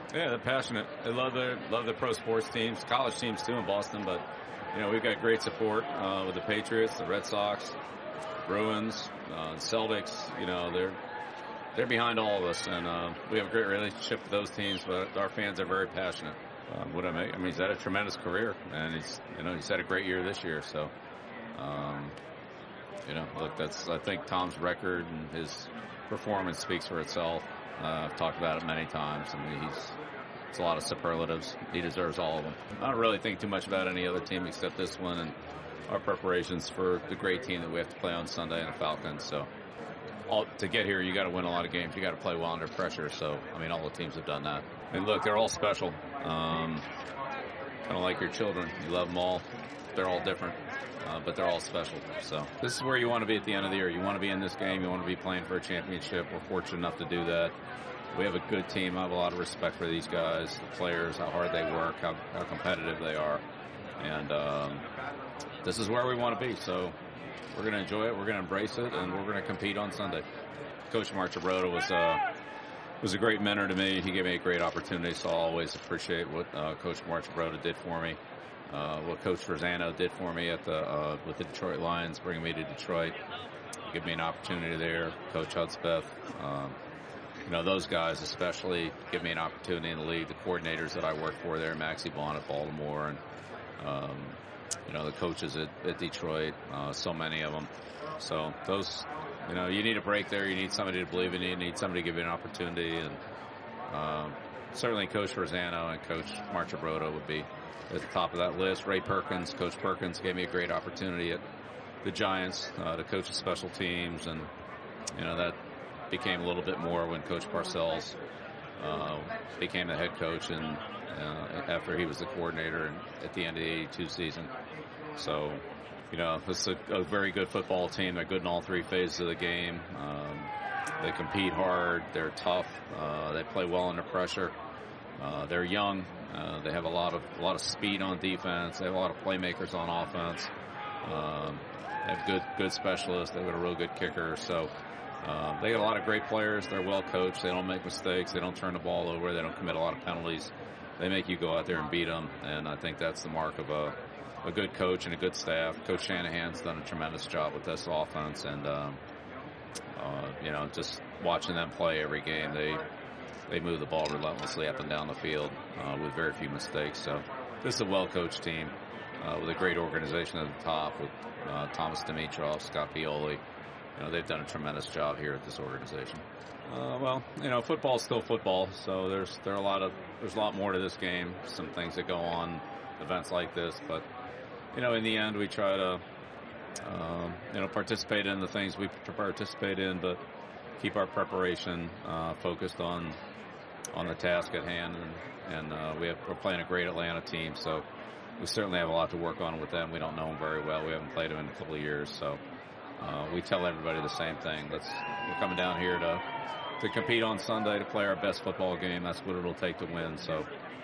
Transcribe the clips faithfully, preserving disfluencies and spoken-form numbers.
Yeah, they're passionate. They love their love their pro sports teams, college teams too in Boston. But you know, we've got great support uh, with the Patriots, the Red Sox, Bruins, uh, Celtics. You know, they're they're behind all of us, and uh, we have a great relationship with those teams. But our fans are very passionate. Um, what I mean, I mean, he's had a tremendous career, and he's you know he's had a great year this year. So, um, you know, look, that's I think Tom's record and his performance speaks for itself. Uh, I've talked about it many times. I mean, he's it's a lot of superlatives. He deserves all of them. I don't really think too much about any other team except this one and our preparations for the great team that we have to play on Sunday in the Falcons. So, all, to get here, you got to win a lot of games. You got to play well under pressure. So, I mean, all the teams have done that. And look, they're all special. Um, kind of like your children. You love them all. They're all different. Uh, but they're all special. So this is where you want to be at the end of the year. You want to be in this game. You want to be playing for a championship. We're fortunate enough to do that. We have a good team. I have a lot of respect for these guys, the players, how hard they work, how, how competitive they are. And um, this is where we want to be. So we're going to enjoy it. We're going to embrace it, and we're going to compete on Sunday. Coach Marchibroda was uh, was a great mentor to me. He gave me a great opportunity, so I'll always appreciate what uh, Coach Marchibroda did for me. Uh, what Coach Verzano did for me at the uh, with the Detroit Lions, bringing me to Detroit, give me an opportunity there. Coach Hudspeth, um, you know, those guys especially give me an opportunity in the league. The coordinators that I work for there, Maxie Vaughn at Baltimore, and um, you know, the coaches at, at Detroit, uh, so many of them. So those, you know, you need a break there. You need somebody to believe in you. You need somebody to give you an opportunity, and um, certainly Coach Verzano and Coach Marchibroda would be at the top of that list. Ray Perkins, Coach Perkins gave me a great opportunity at the Giants uh, to coach the special teams, and you know that became a little bit more when Coach Parcells uh, became the head coach, and uh, after he was the coordinator and at the end of the eighty-two season. So, you know, it's a, a very good football team. They're good in all three phases of the game. Um, they compete hard. They're tough. Uh, they play well under pressure. Uh, they're young. Uh, they have a lot of a lot of speed on defense. They have a lot of playmakers on offense. Um, they have good good specialists. They've got a real good kicker. So uh, they got a lot of great players. They're well coached. They don't make mistakes. They don't turn the ball over. They don't commit a lot of penalties. They make you go out there and beat them. And I think that's the mark of a a good coach and a good staff. Coach Shanahan's done a tremendous job with this offense, and um, uh, you know, just watching them play every game, they. They move the ball relentlessly up and down the field uh, with very few mistakes. So this is a well-coached team uh, with a great organization at the top with uh, Thomas Dimitroff, Scott Pioli. You know, they've done a tremendous job here at this organization. Uh, well, you know, football is still football, so there's there are a lot of there's a lot more to this game. Some things that go on, events like this, but you know, in the end, we try to um, you know participate in the things we participate in, but keep our preparation uh, focused on. on the task at hand, and, and uh, we have, we're playing a great Atlanta team, so we certainly have a lot to work on with them. We don't know them very well. We haven't played them in a couple of years, so uh, we tell everybody the same thing. Let's, we're coming down here to to compete on Sunday, to play our best football game. That's what it'll take to win, so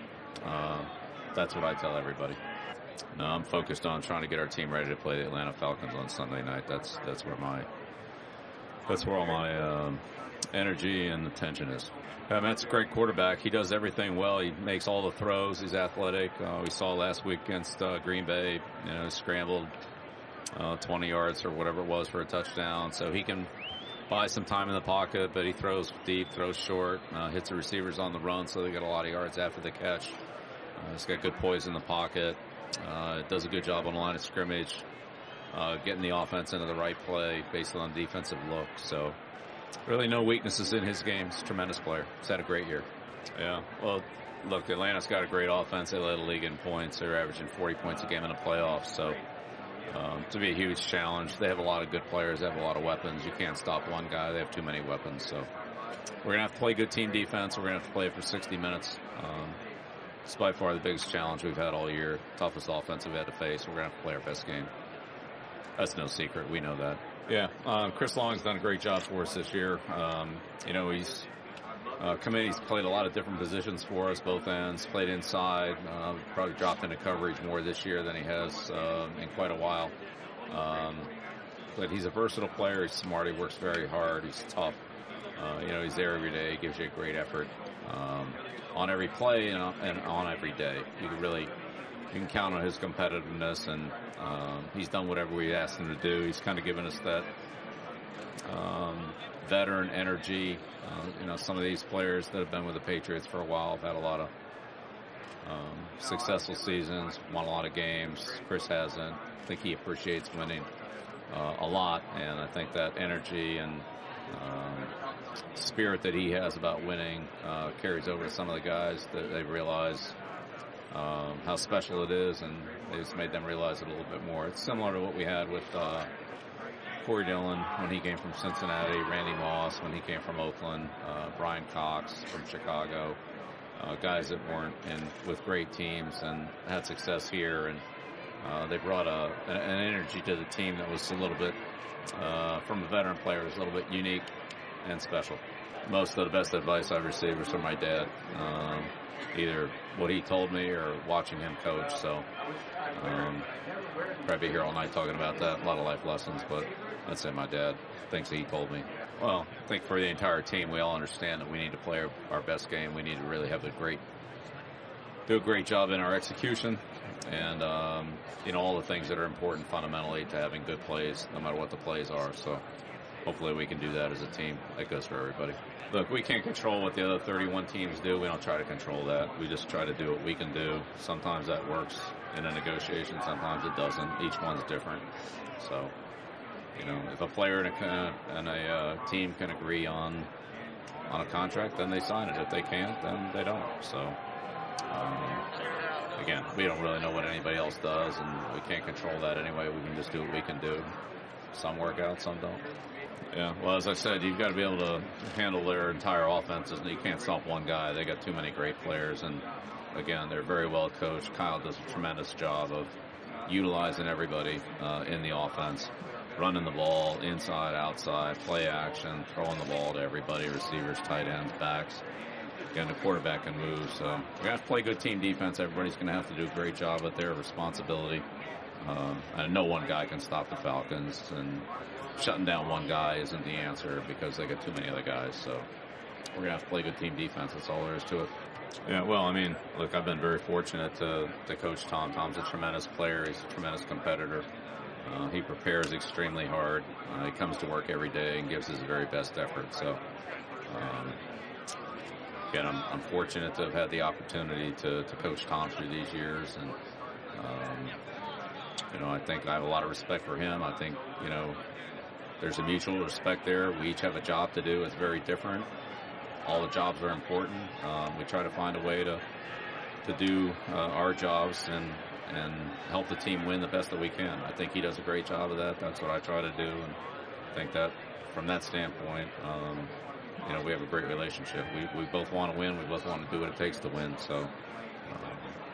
uh, that's what I tell everybody. No, I'm focused on trying to get our team ready to play the Atlanta Falcons on Sunday night. That's that's where my that's where all my um, energy and attention is. Yeah, Matt's a great quarterback. He does everything well. He makes all the throws. He's athletic. Uh, we saw last week against uh, Green Bay, you know, scrambled uh, twenty yards or whatever it was for a touchdown. So he can buy some time in the pocket, but he throws deep, throws short, uh, hits the receivers on the run, so they get a lot of yards after the catch. Uh, he's got good poise in the pocket. Uh, does a good job on the line of scrimmage, uh, getting the offense into the right play based on defensive look. So really no weaknesses in his game. He's a tremendous player. He's had a great year. Yeah, well, look, Atlanta's got a great offense. They led the league in points. They're averaging forty points a game in the playoffs. So um, to be a huge challenge. They have a lot of good players. They have a lot of weapons. You can't stop one guy. They have too many weapons. So we're going to have to play good team defense. We're going to have to play for sixty minutes. Um, it's by far the biggest challenge we've had all year. Toughest offense we've had to face. We're going to have to play our best game. That's no secret. We know that. Yeah, uh, Chris Long's done a great job for us this year. Um, you know, he's uh, come in, he's played a lot of different positions for us, both ends, played inside, uh, probably dropped into coverage more this year than he has uh, in quite a while. Um, but he's a versatile player. He's smart. He works very hard. He's tough. Uh, you know, he's there every day. Gives you a great effort. um, on every play and on, and on every day. You can really you can count on his competitiveness, and um, he's done whatever we asked him to do. He's kind of given us that um, veteran energy. Uh, you know, some of these players that have been with the Patriots for a while have had a lot of um, successful seasons, won a lot of games. Chris hasn't. I think he appreciates winning uh, a lot, and I think that energy and um, spirit that he has about winning uh, carries over to some of the guys that they realize um, how special it is, and it's made them realize it a little bit more. It's similar to what we had with uh, Corey Dillon when he came from Cincinnati, Randy Moss when he came from Oakland, uh, Brian Cox from Chicago, uh, guys that weren't in with great teams and had success here, and uh, they brought a, an energy to the team that was a little bit, uh, from the veteran players, a little bit unique and special. Most of the best advice I've received was from my dad, um, either what he told me or watching him coach. So um, probably be here all night talking about that, a lot of life lessons, but I'd say my dad, things that he told me. Well, I think for the entire team, we all understand that we need to play our, our best game. We need to really have a great, do a great job in our execution, and um, you know, all the things that are important fundamentally to having good plays, no matter what the plays are. So hopefully we can do that as a team. That goes for everybody. Look, we can't control what the other thirty-one teams do. We don't try to control that. We just try to do what we can do. Sometimes that works in a negotiation. Sometimes it doesn't. Each one's different. So, you know, if a player and a, and a uh, team can agree on on a contract, then they sign it. If they can't, then they don't. So, um, again, we don't really know what anybody else does, and we can't control that anyway. We can just do what we can do. Some work out, some don't. Yeah, well, as I said, you've got to be able to handle their entire offenses, and you can't stop one guy. They got too many great players, and again, they're very well coached. Kyle does a tremendous job of utilizing everybody uh, in the offense, running the ball inside, outside, play action, throwing the ball to everybody, receivers, tight ends, backs. Again, the quarterback can move, so we have to play good team defense. Everybody's going to have to do a great job at their responsibility. Um, and no one guy can stop the Falcons, and shutting down one guy isn't the answer because they got too many other guys. So we're going to have to play good team defense. That's all there is to it. Yeah, well, I mean, look, I've been very fortunate to, to coach Tom. Tom's a tremendous player. He's a tremendous competitor. Uh, he prepares extremely hard. Uh, he comes to work every day and gives his very best effort. So, um, again, I'm, I'm fortunate to have had the opportunity to, to coach Tom through these years. And, um, you know, I think I have a lot of respect for him. I think, you know, there's a mutual respect there. We each have a job to do. It's very different. All the jobs are important. Um, we try to find a way to to do uh, our jobs and and help the team win the best that we can. I think he does a great job of that. That's what I try to do, and I think that from that standpoint, um, you know, we have a great relationship. We we both want to win. We both want to do what it takes to win. So um,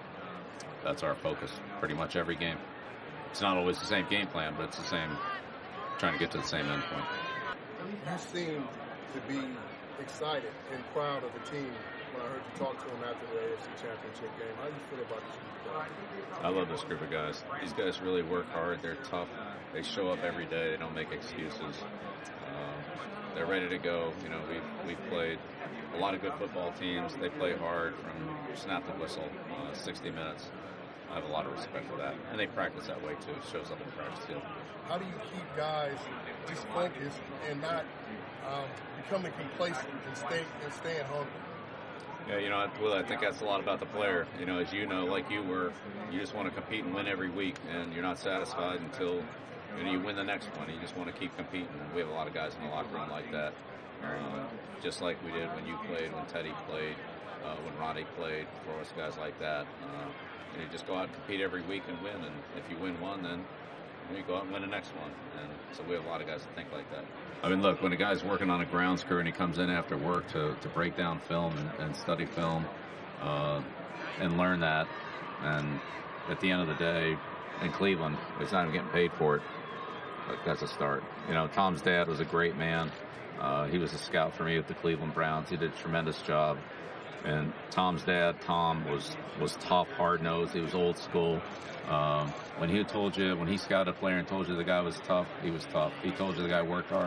that's our focus pretty much every game. It's not always the same game plan, but it's the same, trying to get to the same end point. You seem to be excited and proud of the team when I heard you talk to him after the A F C Championship game. How do you feel about this group of guys? I love this group of guys. These guys really work hard. They're tough. They show up every day. They don't make excuses. Uh, they're ready to go. You know, we've, we've played a lot of good football teams. They play hard from snap to whistle, uh, sixty minutes. I have a lot of respect for that. And they practice that way, too. It shows up in the practice field. How do you keep guys just focused and not um, becoming complacent and, stay, and staying hungry? Yeah, you know, Will, I think that's a lot about the player. You know, as you know, like you were, you just want to compete and win every week, and you're not satisfied until you know, you win the next one. You just want to keep competing. We have a lot of guys in the locker room like that, uh, just like we did when you played, when Teddy played, uh, when Ronnie played, for us guys like that. Uh, you know, just go out and compete every week and win, and if you win one, then you go out and win the next one. And so we have a lot of guys that think like that. I mean, look, when a guy's working on a grounds crew and he comes in after work to, to break down film and, and study film uh, and learn that, and at the end of the day, in Cleveland, he's not even getting paid for it. But that's a start. You know, Tom's dad was a great man. Uh, he was a scout for me with the Cleveland Browns. He did a tremendous job. And Tom's dad, Tom, was was tough, hard-nosed. He was old school. Um, when he told you, when he scouted a player and told you the guy was tough, he was tough. He told you the guy worked hard,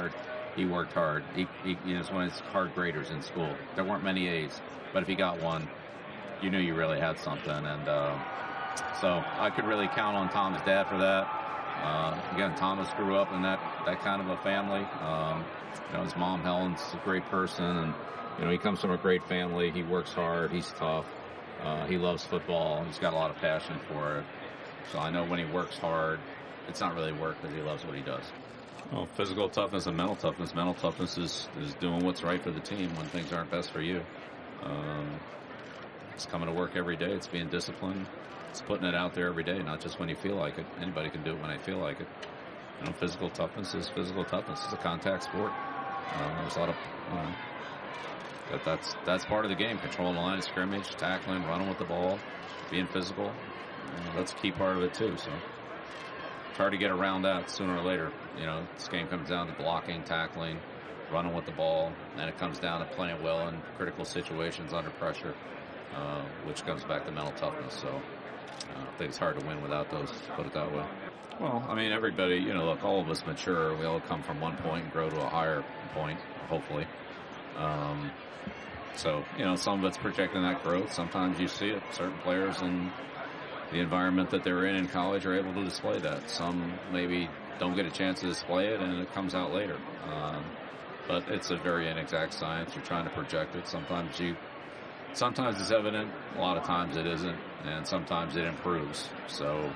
he worked hard. He, he you know, was one of his hard graders in school. There weren't many A's, but if he got one, you knew you really had something. And uh, so I could really count on Tom's dad for that. Uh, again, Thomas grew up in that, that kind of a family. Um, you know, his mom, Helen's a great person, and, you know, he comes from a great family. He works hard. He's tough. Uh, he loves football. He's got a lot of passion for it. So I know when he works hard, it's not really work because he loves what he does. Well, physical toughness and mental toughness. Mental toughness is, is doing what's right for the team when things aren't best for you. Um, it's coming to work every day. It's being disciplined. It's putting it out there every day, not just when you feel like it. Anybody can do it when they feel like it. You know, physical toughness is physical toughness. It's a contact sport. Uh, there's a lot of, you know, that, that's that's part of the game. Controlling the line of scrimmage, tackling, running with the ball, being physical. You know, that's a key part of it too. So it's hard to get around that sooner or later. You know, this game comes down to blocking, tackling, running with the ball, and it comes down to playing well in critical situations under pressure, uh, which comes back to mental toughness. So uh, I think it's hard to win without those, put it that way. Well, I mean, everybody, you know, look, all of us mature. We all come from one point and grow to a higher point, hopefully. Um, so, you know, some of it's projecting that growth. Sometimes you see it. Certain players in the environment that they're in in college are able to display that. Some maybe don't get a chance to display it, and it comes out later. Um, but it's a very inexact science. You're trying to project it. Sometimes you, sometimes it's evident. A lot of times it isn't, and sometimes it improves. So,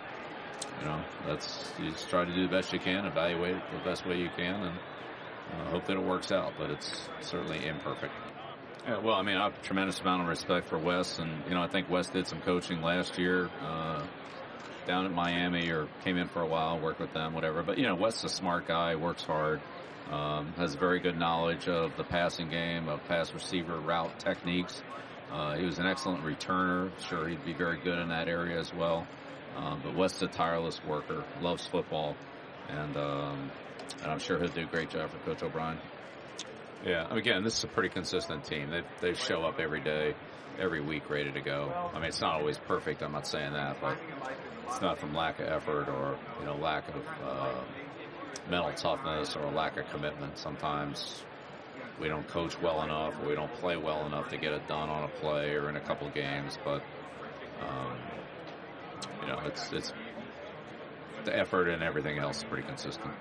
you know, that's, you just try to do the best you can, evaluate it the best way you can, and uh, hope that it works out. But it's certainly imperfect. Yeah, well, I mean, I have a tremendous amount of respect for Wes, and, you know, I think Wes did some coaching last year uh, down at Miami, or came in for a while, worked with them, whatever. But, you know, Wes is a smart guy, works hard, um, has very good knowledge of the passing game, of pass receiver route techniques. Uh, he was an excellent returner. Sure, he'd be very good in that area as well. Um, but Wes is a tireless worker, loves football, and, um, and I'm sure he'll do a great job for Coach O'Brien. Yeah, again, this is a pretty consistent team. They they show up every day, every week, ready to go. I mean, it's not always perfect. I'm not saying that, but it's not from lack of effort or, you know, lack of uh, mental toughness or a lack of commitment. Sometimes we don't coach well enough, or we don't play well enough to get it done on a play or in a couple of games. But um, you know, it's it's the effort and everything else is pretty consistent.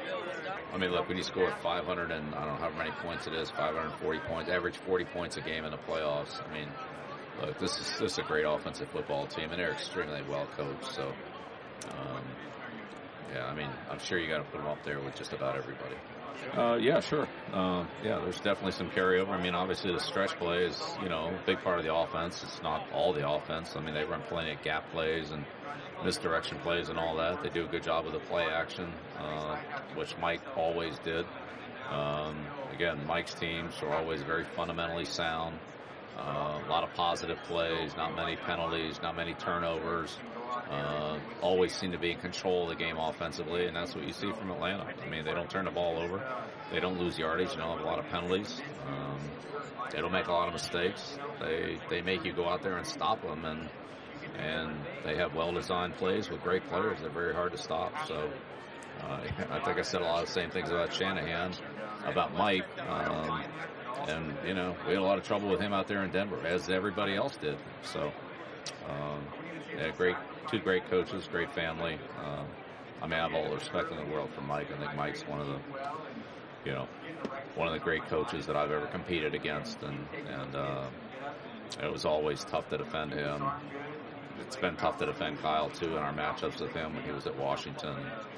I mean, look, when you score five hundred and I don't know how many points it is, five hundred forty points, average forty points a game in the playoffs. I mean, look, this is this is a great offensive football team, and they're extremely well coached. So, um, yeah, I mean, I'm sure you got to put them up there with just about everybody. Uh, yeah, sure. Uh, yeah, there's definitely some carryover. I mean, obviously the stretch play is, you know, a big part of the offense. It's not all the offense. I mean, they run plenty of gap plays and misdirection plays and all that. They do a good job of the play action, uh, which Mike always did. Um, again, Mike's teams are always very fundamentally sound. Uh, a lot of positive plays, not many penalties, not many turnovers. Uh, always seem to be in control of the game offensively, and that's what you see from Atlanta. I mean, they don't turn the ball over. They don't lose yardage. They don't have a lot of penalties. Um, they don't make a lot of mistakes. They they make you go out there and stop them, and and they have well-designed plays with great players. They're very hard to stop. So uh, I think I said a lot of the same things about Shanahan, about Mike. Um, and, you know, we had a lot of trouble with him out there in Denver, as everybody else did. So, um, yeah, great, two great coaches, great family. Um, I mean, I have all the respect in the world for Mike. I think Mike's one of the, you know, one of the great coaches that I've ever competed against. And, and uh, it was always tough to defend him. It's been tough to defend Kyle, too, in our matchups with him when he was at Washington.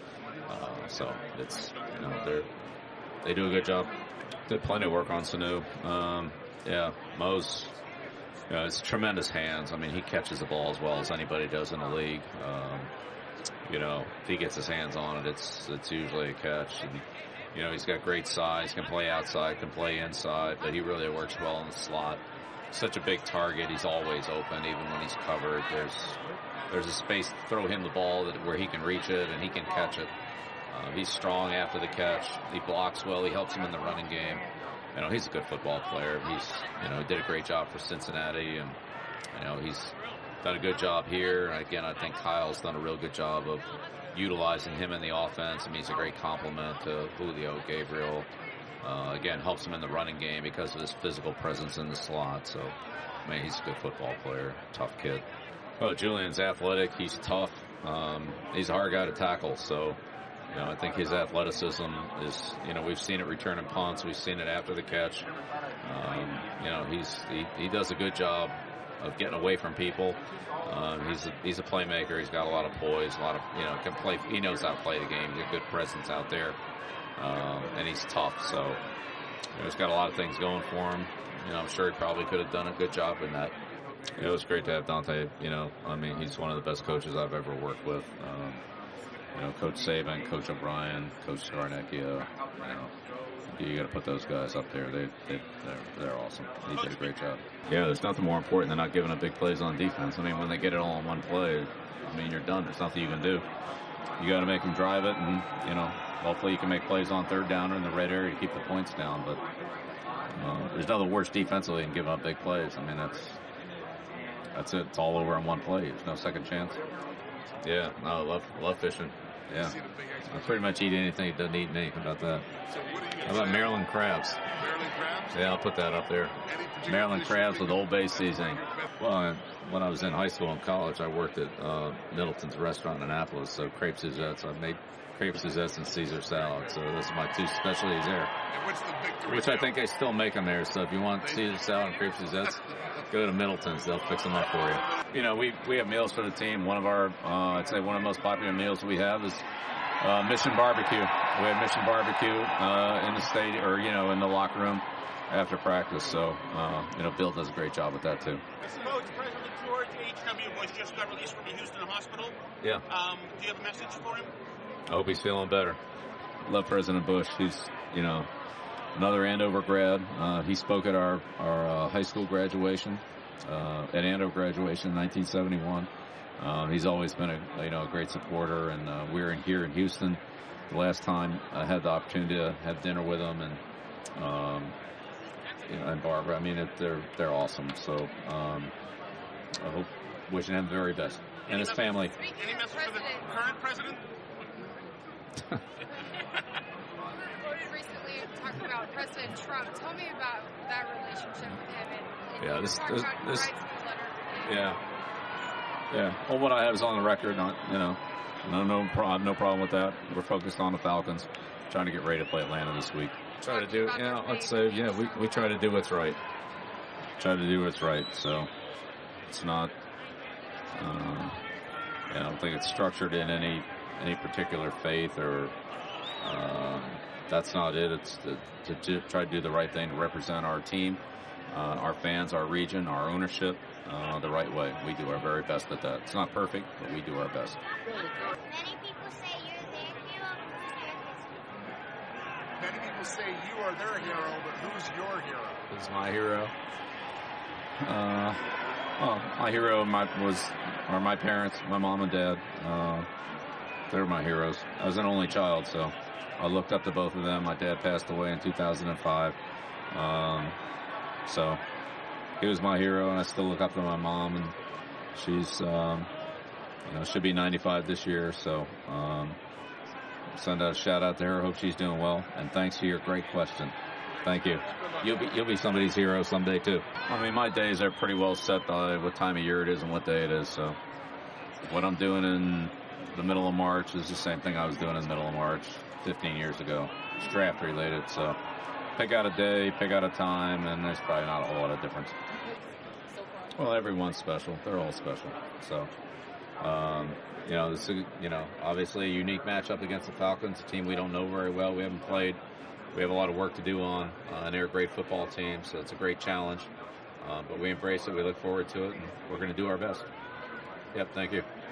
Uh, so it's, you know, they're, they do a good job. Did plenty of work on Sanu. Um, yeah, Mo's, you know, it's tremendous hands. I mean, he catches the ball as well as anybody does in the league. Um, you know, if he gets his hands on it, it's it's usually a catch. And, you know, he's got great size, can play outside, can play inside, but he really works well in the slot. Such a big target. He's always open, even when he's covered. There's there's a space to throw him the ball that, where he can reach it and he can catch it. Uh, he's strong after the catch. He blocks well. He helps him in the running game. You know, he's a good football player. He's, you know, did a great job for Cincinnati, and, you know, he's done a good job here. Again, I think Kyle's done a real good job of utilizing him in the offense. I mean, he's a great complement to Julio, Gabriel. Uh, again, helps him in the running game because of his physical presence in the slot. So, I mean, he's a good football player, tough kid. Oh, Julian's athletic. He's tough. Um, he's a hard guy to tackle. So, you know, I think his athleticism is, you know, we've seen it returning punts. We've seen it after the catch. Um, you know, he's he, he does a good job of getting away from people. Um, he's a, he's a playmaker. He's got a lot of poise, a lot of, you know, can play. He knows how to play the game. He's a good presence out there. Um, and he's tough, so you know, he's got a lot of things going for him. You know, I'm sure he probably could have done a good job in that. It was great to have Dante. You know, I mean, he's one of the best coaches I've ever worked with. Um, you know, Coach Saban, Coach O'Brien, Coach Scarnecchia. You know, you got to put those guys up there. They, they they're they're awesome. He did a great job. Yeah, there's nothing more important than not giving up big plays on defense. I mean, when they get it all in one play, I mean, you're done. There's nothing you can do. You got to make them drive it, and you know. Hopefully you can make plays on third down or in the red area to keep the points down. But uh, there's nothing worse defensively than giving up big plays. I mean, that's that's it. It's all over in one play. There's no second chance. Yeah, no, I love love fishing. Yeah, I pretty much eat anything that doesn't eat me. How about that? How about Maryland crabs? Yeah, I'll put that up there. Maryland crabs with Old Bay seasoning. Well, when I was in high school and college, I worked at uh, Middleton's restaurant in Annapolis, so crepe Suzette's. I made crepe Suzette's and Caesar salad. So those are my two specialties there. Which I think they still make them there. So if you want Caesar salad and crepe Suzette's, go to Middleton's. They'll fix them up for you. You know, we we have meals for the team. One of our, uh, I'd say one of the most popular meals we have is uh, Mission Barbecue. We have Mission Barbecue uh, in the stadium, or, you know, in the locker room after practice. So, uh, you know, Bill does a great job with that, too. Coach, President George H W Bush just got released from the Houston hospital. Yeah. Um, do you have a message for him? I hope he's feeling better. Love President Bush. He's, you know, another Andover grad. Uh, he spoke at our, our uh, high school graduation, uh, at Andover graduation in nineteen seventy-one. Um, he's always been a, you know, a great supporter, and uh, we were in here in Houston the last time I had the opportunity to have dinner with him, and um, you know, and Barbara. I mean, it, they're they're awesome. So um, I hope, wishing him the very best and his family. Any message for the current president? Recently talked about President Trump. Tell me about that relationship with him. And, and yeah, this, talk this, about this letter. yeah, yeah. Well, what I have is on the record. Not, you know, no, no problem, no problem with that. We're focused on the Falcons, trying to get ready to play Atlanta this week. Try to do, you know, let's say, yeah, we we try to do what's right. Try to do what's right. So it's not. Um, I don't think it's structured in any. any particular faith, or um, that's not it. It's to, to, to try to do the right thing to represent our team, uh, our fans, our region, our ownership uh, the right way. We do our very best at that. It's not perfect, but we do our best. Many people say you're their hero, but who's your hero? Many people say you are their hero, but who's your hero? Who's my hero? Uh, well, my hero my, was are my parents, my mom and dad. Uh, They're my heroes. I was an only child, so I looked up to both of them. My dad passed away in two thousand five. Um, so he was my hero, and I still look up to my mom, and she's, um, you know, should be ninety-five this year. So um, send out a shout out to her. Hope she's doing well. And thanks for your great question. Thank you. You'll be you'll be somebody's hero someday too. I mean, my days are pretty well set by what time of year it is and what day it is. So what I'm doing in the middle of March is the same thing I was doing in the middle of March fifteen years ago. It's draft related, so pick out a day, pick out a time, and there's probably not a whole lot of difference. Well, everyone's special. They're all special. So, um, you know, this is, you know, obviously a unique matchup against the Falcons, a team we don't know very well. We haven't played. We have a lot of work to do on, uh, and they're a great football team, so it's a great challenge. Uh, but we embrace it. We look forward to it, and we're going to do our best. Yep, thank you.